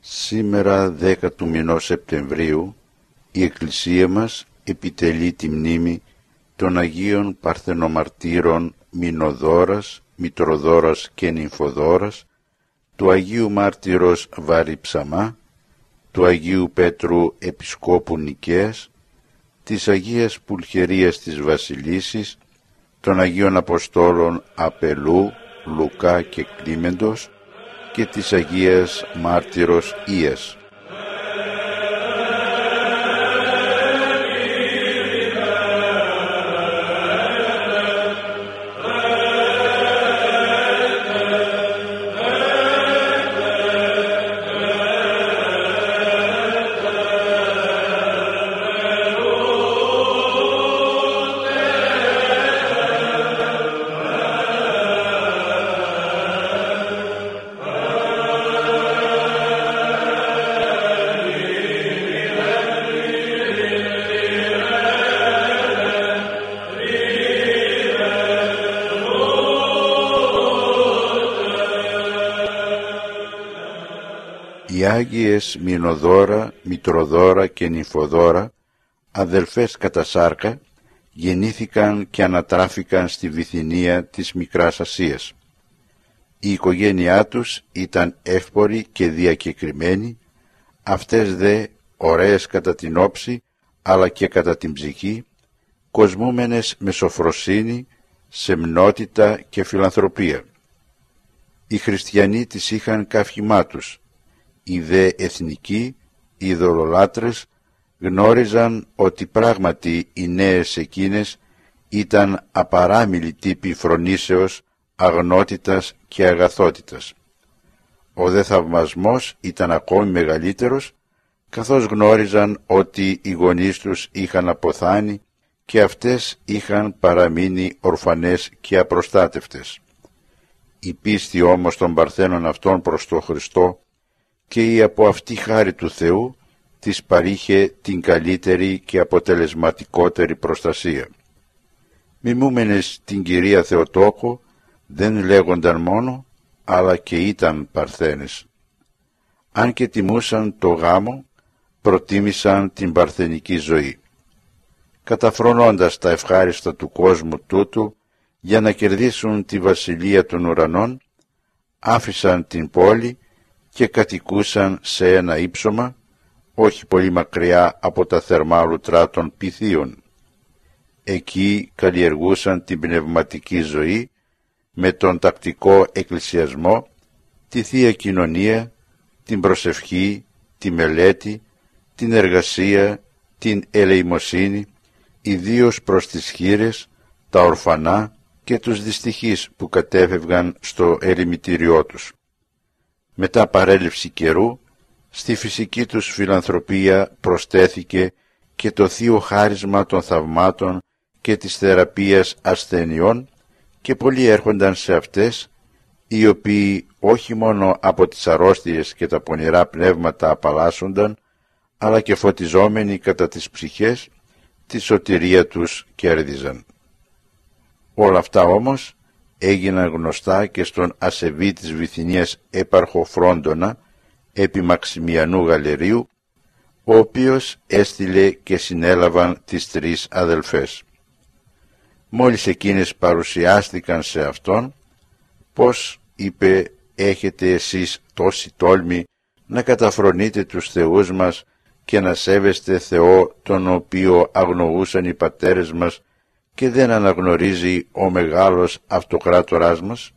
Σήμερα 10 του μηνός Σεπτεμβρίου η Εκκλησία μας επιτελεί τη μνήμη των Αγίων Παρθενομαρτύρων Μηνοδόρας, Μητροδόρας και Νυμφοδόρας, του Αγίου Μάρτυρος Βαρυψαμά, του Αγίου Πέτρου Επισκόπου Νικαίας, της Αγίας Πουλχερίας της Βασιλίσσης, των Αγίων Αποστόλων Απελού, Λουκά και Κλίμεντος και της Αγίας Μάρτυρος Ίας. Οι Άγιες Μηνοδόρα, Μητροδόρα και Νυμφοδόρα, αδελφές κατά σάρκα, γεννήθηκαν και ανατράφηκαν στη Βυθινία της Μικράς Ασίας. Η οικογένειά τους ήταν εύπορη και διακεκριμένη, αυτές δε ωραίες κατά την όψη αλλά και κατά την ψυχή, κοσμούμενες με σοφροσύνη, σεμνότητα και φιλανθρωπία. Οι χριστιανοί τις είχαν καύχημά τους. Οι δε εθνικοί, οι ειδωλολάτρες, γνώριζαν ότι πράγματι οι νέες εκείνες ήταν απαράμιλοι τύποι φρονήσεως, αγνότητας και αγαθότητας. Ο δε θαυμασμός ήταν ακόμη μεγαλύτερος, καθώς γνώριζαν ότι οι γονείς τους είχαν αποθάνει και αυτές είχαν παραμείνει ορφανές και απροστάτευτες. Η πίστη όμως των Παρθένων αυτών προς τον Χριστό και η από αυτή χάρη του Θεού της παρήχε την καλύτερη και αποτελεσματικότερη προστασία. Μιμούμενες την Κυρία Θεοτόκο δεν λέγονταν μόνο, αλλά και ήταν Παρθένες. Αν και τιμούσαν το γάμο, προτίμησαν την παρθενική ζωή. Καταφρονώντας τα ευχάριστα του κόσμου τούτου για να κερδίσουν τη βασιλεία των ουρανών, άφησαν την πόλη και κατοικούσαν σε ένα ύψωμα, όχι πολύ μακριά από τα θερμά λουτρά των Πυθίων. Εκεί καλλιεργούσαν την πνευματική ζωή με τον τακτικό εκκλησιασμό, τη Θεία Κοινωνία, την προσευχή, τη μελέτη, την εργασία, την ελεημοσύνη, ιδίως προς τις χήρες, τα ορφανά και τους δυστυχείς που κατέφευγαν στο ερημητήριό τους. Μετά παρέλευση καιρού, στη φυσική τους φιλανθρωπία προστέθηκε και το θείο χάρισμα των θαυμάτων και της θεραπείας ασθενειών και πολλοί έρχονταν σε αυτές, οι οποίοι όχι μόνο από τις αρρώστιες και τα πονηρά πνεύματα απαλλάσσονταν, αλλά και φωτιζόμενοι κατά τις ψυχές, τη σωτηρία τους κέρδιζαν. Όλα αυτά όμως έγιναν γνωστά και στον ασεβή της Βυθινίας έπαρχο Φρόντονα, επί Μαξιμιανού Γαλερίου, ο οποίος έστειλε και συνέλαβαν τις τρεις αδελφές. Μόλις εκείνες παρουσιάστηκαν σε αυτόν, «Πώς», είπε, «έχετε εσείς τόση τόλμη να καταφρονείτε τους θεούς μας και να σέβεστε Θεό τον οποίο αγνοούσαν οι πατέρες μας και δεν αναγνωρίζει ο μεγάλος αυτοκράτοράς μας?»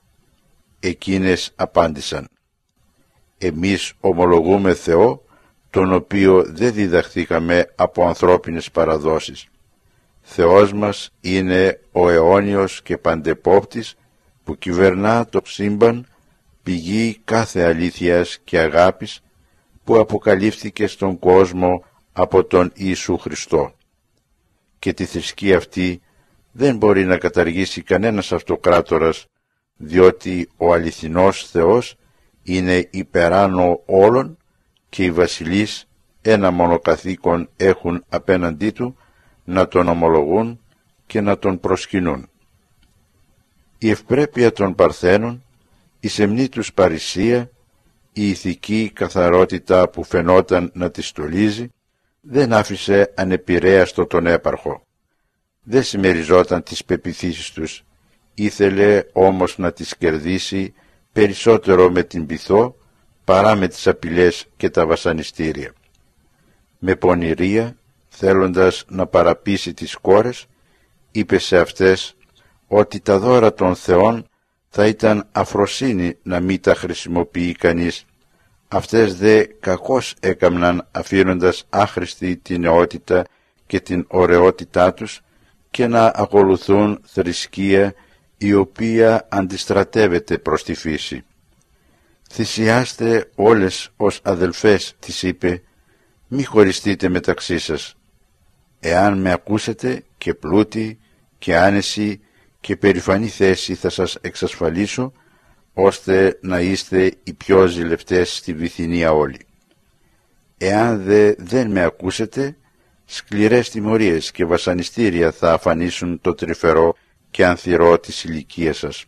Εκείνες απάντησαν, «Εμείς ομολογούμε Θεό, τον οποίο δεν διδαχθήκαμε από ανθρώπινες παραδόσεις. Θεός μας είναι ο αιώνιος και παντεπόπτης που κυβερνά το σύμπαν, πηγή κάθε αλήθειας και αγάπης που αποκαλύφθηκε στον κόσμο από τον Ιησού Χριστό. Και τη θρησκεία αυτή δεν μπορεί να καταργήσει κανένας αυτοκράτορας, διότι ο αληθινός Θεός είναι υπεράνω όλων και οι βασιλείς ένα μόνο καθήκον έχουν απέναντί του, να τον ομολογούν και να τον προσκυνούν. Η ευπρέπεια των Παρθένων, η σεμνή τους παρησία, η ηθική καθαρότητα που φαινόταν να τη στολίζει δεν άφησε ανεπηρέαστο τον έπαρχο. Δεν συμμεριζόταν τις πεποιθήσεις τους, ήθελε όμως να τις κερδίσει περισσότερο με την πειθό παρά με τις απειλές και τα βασανιστήρια. Με πονηρία, θέλοντας να παραπείσει τις κόρες, είπε σε αυτές ότι τα δώρα των θεών θα ήταν αφροσύνη να μην τα χρησιμοποιεί κανείς. Αυτές δε κακώς έκαμναν αφήνοντας άχρηστη την νεότητα και την ωραιότητά τους και να ακολουθούν θρησκεία η οποία αντιστρατεύεται προς τη φύση. «Θυσιάστε όλες ως αδελφές», της είπε, «μη χωριστείτε μεταξύ σας. Εάν με ακούσετε, και πλούτη και άνεση και περηφανή θέση θα σας εξασφαλίσω, ώστε να είστε οι πιο ζηλευτές στη Βυθινία όλοι. Εάν δεν με ακούσετε, σκληρές τιμωρίες και βασανιστήρια θα αφανίσουν το τρυφερό και ανθυρό της ηλικίας σας».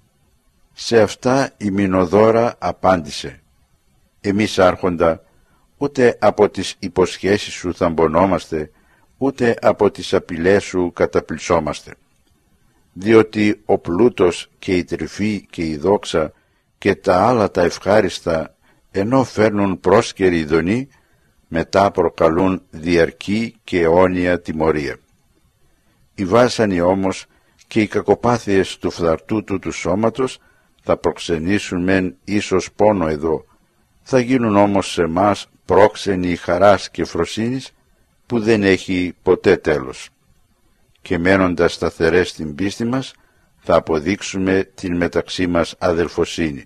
Σε αυτά η Μηνοδώρα απάντησε, «Εμείς, άρχοντα, ούτε από τις υποσχέσεις σου θαμπονόμαστε, ούτε από τις απειλές σου καταπλησόμαστε. Διότι ο πλούτος και η τρυφή και η δόξα και τα άλλα τα ευχάριστα, ενώ φέρνουν πρόσκαιρη ειδονή, μετά προκαλούν διαρκή και αιώνια τιμωρία. Οι βάσανοι όμως και οι κακοπάθειες του φθαρτού του σώματος θα προξενήσουν μεν ίσως πόνο εδώ, θα γίνουν όμως σε μας πρόξενοι χαράς και φροσύνης που δεν έχει ποτέ τέλος. Και μένοντας σταθερές στην πίστη μας, θα αποδείξουμε την μεταξύ μας αδελφοσύνη,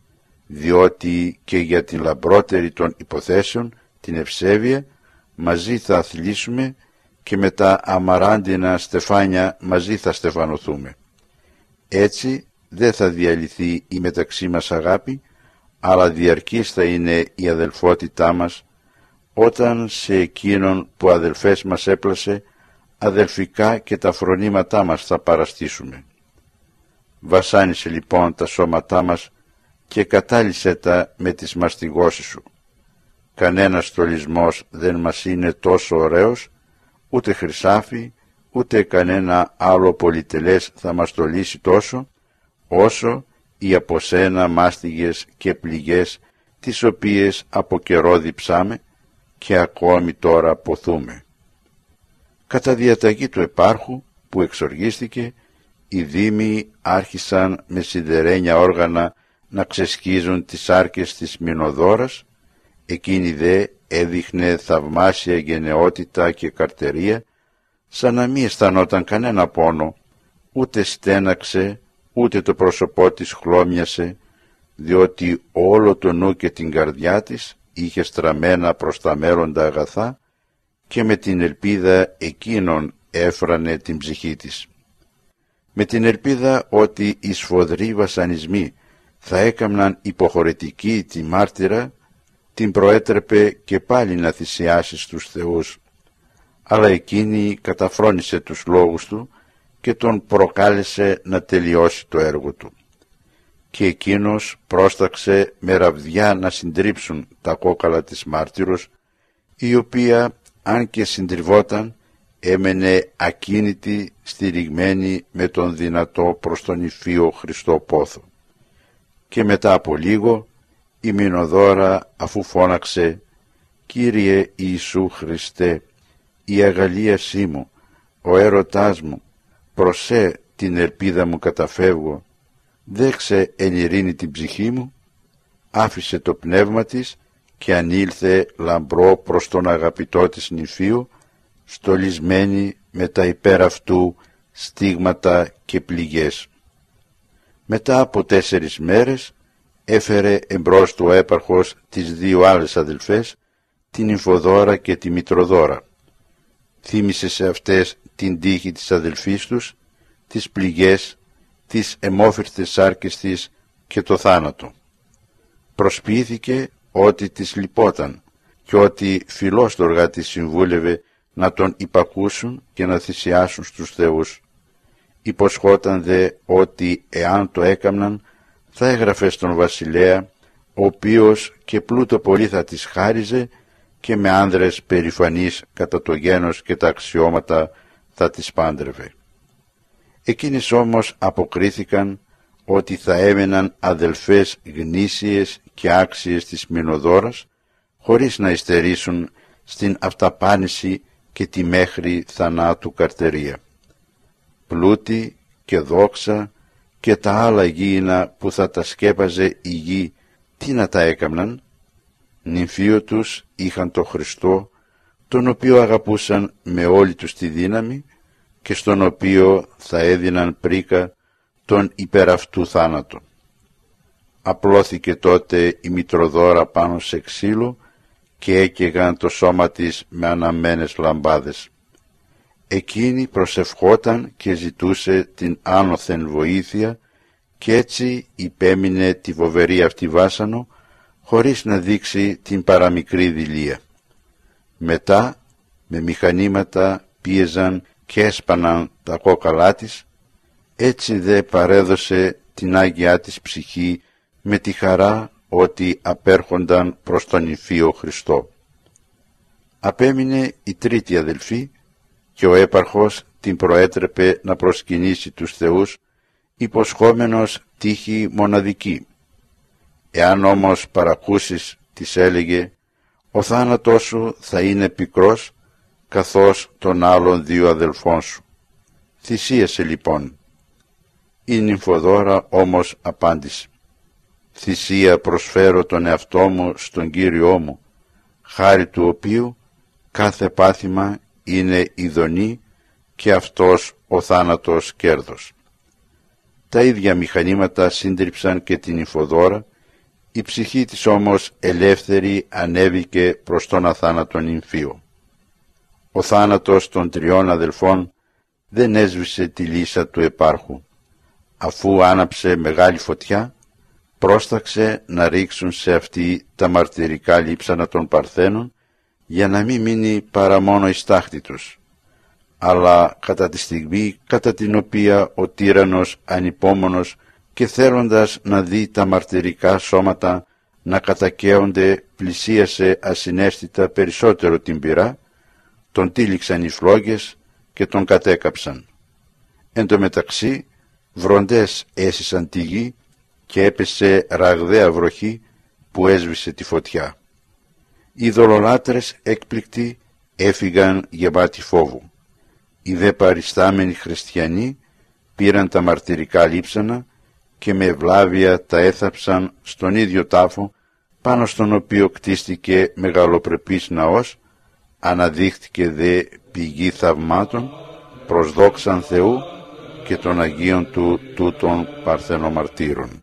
διότι και για την λαμπρότερη των υποθέσεων, την ευσέβεια, μαζί θα αθλήσουμε και με τα αμαράντινα στεφάνια μαζί θα στεφανωθούμε. Έτσι δεν θα διαλυθεί η μεταξύ μας αγάπη, αλλά διαρκής θα είναι η αδελφότητά μας, όταν σε εκείνον που αδελφές μας έπλασε, αδελφικά και τα φρονήματά μας θα παραστήσουμε. Βασάνισε λοιπόν τα σώματά μας και κατάλυσε τα με τις μαστιγώσεις σου. Κανένας στολισμός δεν μας είναι τόσο ωραίος, ούτε χρυσάφι, ούτε κανένα άλλο πολυτελές θα μας στολίσει τόσο, όσο οι από σένα μάστιγες και πληγές, τις οποίες από καιρό διψάμε και ακόμη τώρα ποθούμε. Κατά διαταγή του επάρχου που εξοργίστηκε, οι δήμοι άρχισαν με σιδερένια όργανα να ξεσκίζουν τις άρκες της Μηνοδώρας, εκείνη δε έδειχνε θαυμάσια γενναιότητα και καρτερία, σαν να μη αισθανόταν κανένα πόνο, ούτε στέναξε, ούτε το πρόσωπό της χλώμιασε, διότι όλο το νου και την καρδιά της είχε στραμμένα προς τα μέλλοντα αγαθά και με την ελπίδα εκείνον έφρανε την ψυχή της. Με την ελπίδα ότι οι σφοδροί βασανισμοί θα έκαμναν υποχωρητική τη μάρτυρα, την προέτρεπε και πάλι να θυσιάσει στους θεούς, αλλά εκείνη καταφρόνησε τους λόγους του και τον προκάλεσε να τελειώσει το έργο του. Και εκείνος πρόσταξε με ραβδιά να συντρίψουν τα κόκαλα της μάρτυρος, η οποία, αν και συντριβόταν, έμενε ακίνητη, στηριγμένη με τον δυνατό προς τον Υφείο Χριστό πόθο. Και μετά από λίγο η Μηνοδώρα, αφού φώναξε «Κύριε Ιησού Χριστέ, η αγαλίασή μου, ο έρωτάς μου, προσέ την ελπίδα μου καταφεύγω, δέξε εν ειρήνη την ψυχή μου», άφησε το πνεύμα της και ανήλθε λαμπρό προς τον αγαπητό της νηφίου, στολισμένη με τα υπέρ αυτού στίγματα και πληγές. Μετά από 4 μέρες έφερε εμπρός του ο έπαρχος τις 2 άλλες αδελφές, την Νυμφοδώρα και τη Μητροδώρα. Θύμισε σε αυτές την τύχη της αδελφής τους, τις πληγές, τις αιμόφυρτες σάρκες της και το θάνατο. Προσποιήθηκε ότι της λυπόταν και ότι φιλόστοργα της συμβούλευε να τον υπακούσουν και να θυσιάσουν στους θεούς. Υποσχόταν δε ότι εάν το έκαμναν θα έγραφε στον βασιλέα ο οποίος και πλούτο πολύ θα της χάριζε και με άνδρες περηφανείς κατά το γένος και τα αξιώματα θα τις πάντρευε. Εκείνες όμως αποκρίθηκαν ότι θα έμεναν αδελφές γνήσιες και άξιες της Μηνοδώρας, χωρίς να υστερήσουν στην αυταπάνηση και τη μέχρι θανάτου καρτερία. Πλούτη και δόξα και τα άλλα γήινα που θα τα σκέπαζε η γη, τι να τα έκαμναν? Νυμφίο τους είχαν το Χριστό, τον οποίο αγαπούσαν με όλη τους τη δύναμη και στον οποίο θα έδιναν πρίκα τον υπεραυτού θάνατο. Απλώθηκε τότε η Μητροδώρα πάνω σε ξύλο και έκαιγαν το σώμα της με αναμένες λαμπάδες. Εκείνη προσευχόταν και ζητούσε την άνωθεν βοήθεια και έτσι υπέμεινε τη βοβερή αυτή βάσανο χωρίς να δείξει την παραμικρή δειλία. Μετά με μηχανήματα πίεζαν και έσπαναν τα κόκαλά της, έτσι δε παρέδωσε την Άγια της ψυχή με τη χαρά ότι απέρχονταν προς τον Υφείο Χριστό. Απέμεινε η τρίτη αδελφή και ο έπαρχος την προέτρεπε να προσκυνήσει τους θεούς, υποσχόμενος τύχη μοναδική. Εάν όμως παρακούσεις, της έλεγε, ο θάνατός σου θα είναι πικρός καθώς των άλλων δύο αδελφών σου. Θυσίασε λοιπόν. Η Νυμφοδώρα όμως απάντησε, θυσία προσφέρω τον εαυτό μου στον Κύριό μου, χάρη του οποίου κάθε πάθημα είναι ειδονή και αυτός ο θάνατος κέρδος. Τα ίδια μηχανήματα σύντριψαν και την Νυμφοδώρα, η ψυχή της όμως ελεύθερη ανέβηκε προς τον αθάνατον νυμφίο. Ο θάνατος των τριών αδελφών δεν έσβησε τη λύσα του επάρχου. Αφού άναψε μεγάλη φωτιά, πρόσταξε να ρίξουν σε αυτή τα μαρτυρικά λείψανα των Παρθένων για να μην μείνει παρά μόνο η στάχτη τους. Αλλά κατά τη στιγμή κατά την οποία ο τύραννος ανυπόμονος και θέλοντας να δει τα μαρτυρικά σώματα να κατακαίονται πλησίασε ασυναίσθητα περισσότερο την πυρά, τον τύλιξαν οι φλόγες και τον κατέκαψαν. Εν τω μεταξύ βροντές έσυσαν τη γη και έπεσε ραγδαία βροχή που έσβησε τη φωτιά. Οι δολολάτρες έκπληκτοι έφυγαν γεμάτοι φόβου. Οι δε παριστάμενοι χριστιανοί πήραν τα μαρτυρικά λείψανα και με ευλάβεια τα έθαψαν στον ίδιο τάφο πάνω στον οποίο κτίστηκε μεγαλοπρεπής ναός, αναδείχθηκε δε πηγή θαυμάτων προς δόξαν Θεού και των Αγίων του τούτων Παρθενομαρτύρων.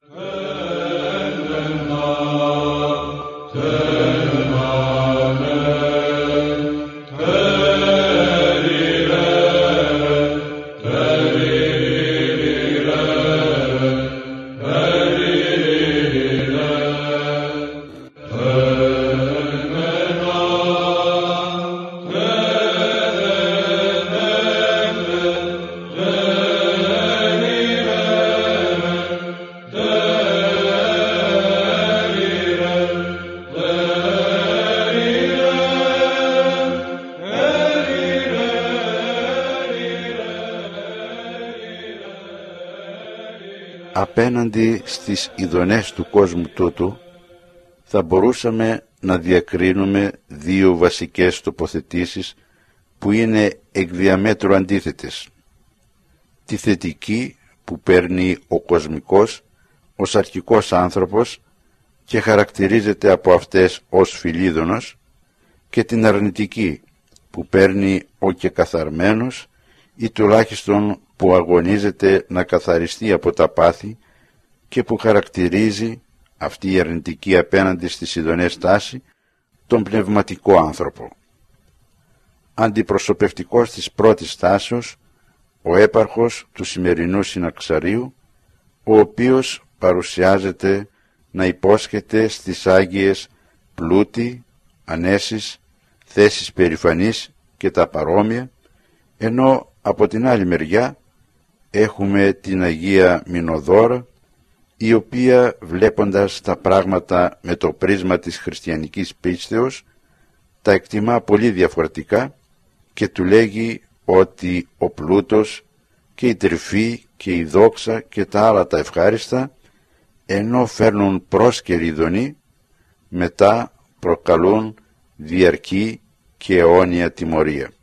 Απέναντι στις ειδονές του κόσμου τούτου θα μπορούσαμε να διακρίνουμε δύο βασικές τοποθετήσεις που είναι εκ διαμέτρου αντίθετες. Τη θετική που παίρνει ο κοσμικός ως αρχικός άνθρωπος και χαρακτηρίζεται από αυτές ως Φιλίδωνος, και την αρνητική που παίρνει ο κεκαθαρμένος ή τουλάχιστον που αγωνίζεται να καθαριστεί από τα πάθη και που χαρακτηρίζει αυτή η αρνητική απέναντι στις ειδονές τάση τον πνευματικό άνθρωπο. Αντιπροσωπευτικός της πρώτης τάσεως ο έπαρχος του σημερινού Συναξαρίου, ο οποίος παρουσιάζεται να υπόσχεται στις Άγιες πλούτη, ανέσεις, θέσεις περηφανής και τα παρόμοια, ενώ από την άλλη μεριά έχουμε την Αγία Μηνοδώρα, η οποία, βλέποντας τα πράγματα με το πρίσμα της χριστιανικής πίστεως, τα εκτιμά πολύ διαφορετικά και του λέγει ότι ο πλούτος και η τρυφή και η δόξα και τα άλλα τα ευχάριστα, ενώ φέρνουν πρόσκαιρη ειδονή, μετά προκαλούν διαρκή και αιώνια τιμωρία.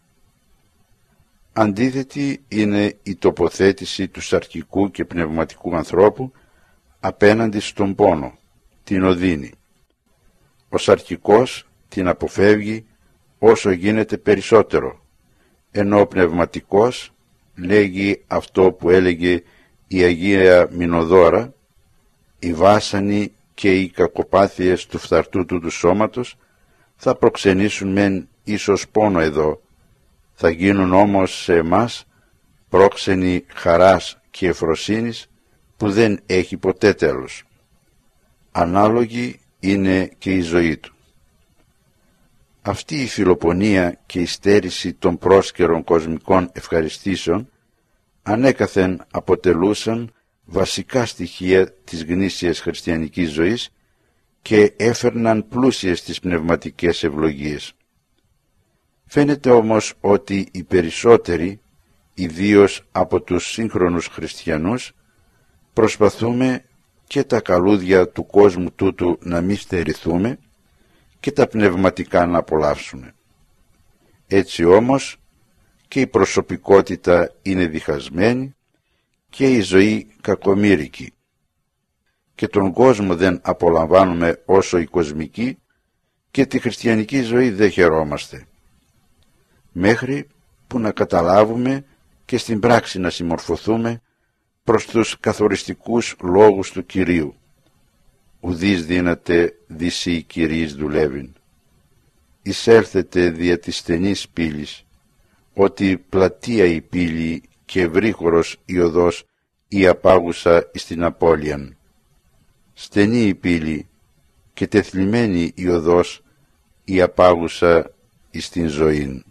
Αντίθετη είναι η τοποθέτηση του σαρκικού και πνευματικού ανθρώπου απέναντι στον πόνο, την οδύνη. Ο σαρκικός την αποφεύγει όσο γίνεται περισσότερο, ενώ ο πνευματικός λέγει αυτό που έλεγε η Αγία Μηνοδώρα: οι βάσανοι και οι κακοπάθειες του φθαρτού του σώματος θα προξενήσουν μεν ίσως πόνο εδώ, θα γίνουν όμως σε εμάς πρόξενοι χαράς και ευφροσύνης που δεν έχει ποτέ τέλος. Ανάλογη είναι και η ζωή του. Αυτή η φιλοπονία και η στέρηση των πρόσκαιρων κοσμικών ευχαριστήσεων ανέκαθεν αποτελούσαν βασικά στοιχεία της γνήσιας χριστιανικής ζωής και έφερναν πλούσιες τις πνευματικές ευλογίες. Φαίνεται όμως ότι οι περισσότεροι, ιδίως από τους σύγχρονους χριστιανούς, προσπαθούμε και τα καλούδια του κόσμου τούτου να μη στερηθούμε και τα πνευματικά να απολαύσουμε. Έτσι όμως και η προσωπικότητα είναι διχασμένη και η ζωή κακομοίρικη και τον κόσμο δεν απολαμβάνουμε όσο η κοσμική και τη χριστιανική ζωή δεν χαιρόμαστε, μέχρι που να καταλάβουμε και στην πράξη να συμμορφωθούμε προς τους καθοριστικούς λόγους του Κυρίου. Ουδείς δύναται δυσί Κυρίης δουλεύειν. Εισέλθετε δια της στενής πύλης, ότι πλατεία η πύλη και ευρύχωρος η οδός η απάγουσα εις την απώλειαν. Στενή η πύλη και τεθλιμμένη η οδός η απάγουσα εις την ζωήν.